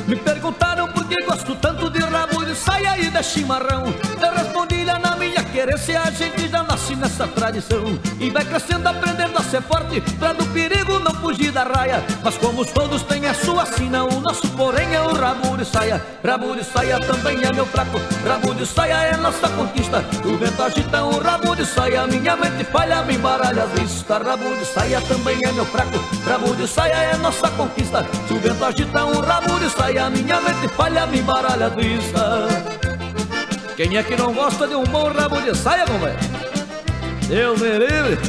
Me perguntaram por que gosto tanto de rabo de saia e de chimarrão. Eu respondi-lhe, na minha querência a gente já nasce nessa tradição e vai crescendo aprendendo a ser forte, pra do perigo não fugir da raia. Mas como todos têm a sua sina, o nosso porém é o rabo de saia. Rabo de saia também é meu fraco, rabo de saia é nossa conquista. O vento agita um rabo de saia, minha mente falha, me embaralha a vista. Rabo de saia também é meu fraco, rabo de saia é nossa conquista. Se o vento agita um rabo de saia, minha mente falha, me embaralha a vista. Quem é que não gosta de um bom rabo de saia, companheiro? Deus me livre.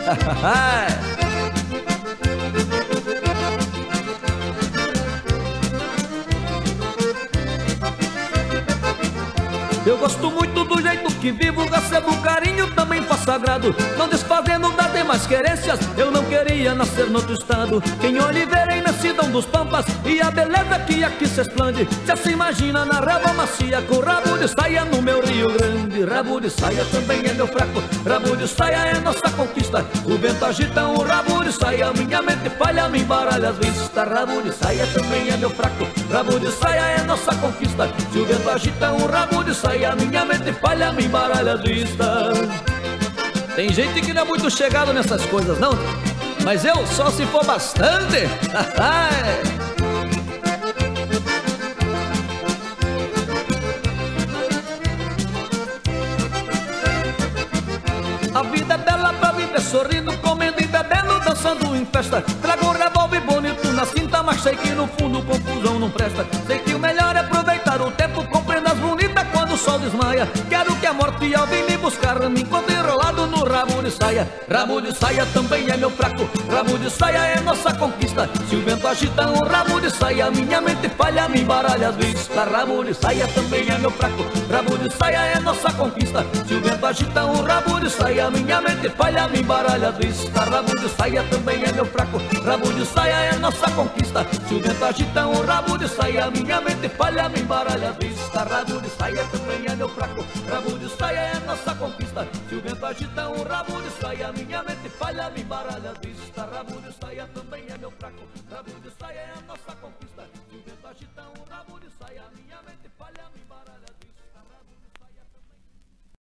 Eu gosto muito do jeito que vivo, recebo carinho, também faço sagrado, não desfazendo das demais querências. Eu não queria nascer noutro estado. Quem Oliveira e Nascidão dos Pampas, e a beleza que aqui se explande, já se imagina na relva macia, com rabo de saia no meu Rio Grande. Rabo de saia também é meu fraco, rabo de saia é nossa conquista. O vento agita um rabo de saia, minha mente falha, me embaralha as vistas. Rabo de saia também é meu fraco, rabo de saia é nossa conquista. Se o vento agita um rabo de saia, minha mente falha, me embaralha as vistas. Tem gente que não é muito chegado nessas coisas, não? Mas eu só se for bastante. A vida é bela pra viver sorrindo, comendo e bebendo, dançando em festa. Trago um revólver bonito na cinta, mas sei que no fundo confusão não presta. Sei que o melhor é aproveitar o tempo com prendas bonitas quando o sol desmaia. Quero que a morte ao vir me buscar me encontre enrolado no rabo de saia. Rabo de saia também é meu fraco, rabo de saia é nossa conquista. Se o vento agita um rabo de saia, minha mente falha, me embaralha as vistas. Rabo de saia também é meu fraco, rabo de saia é nossa conquista. Se o vento agita um rabo de saia, minha mente falha, me embaralha as vistas. Rabo de saia também é meu fraco, rabo de saia é nossa conquista. Se o vento agita um rabo de saia, minha mente falha, me embaralha as vistas. Rabo de saia também é meu fraco, rabo de saia é nossa conquista. Se o vento agita um rabo de saia, minha mente falha, me embaralha as vistas. Rabo de saia também é meu fraco, rabo de saia é nossa conquista. Se o vento agita um rabo de saia, minha mente falha, me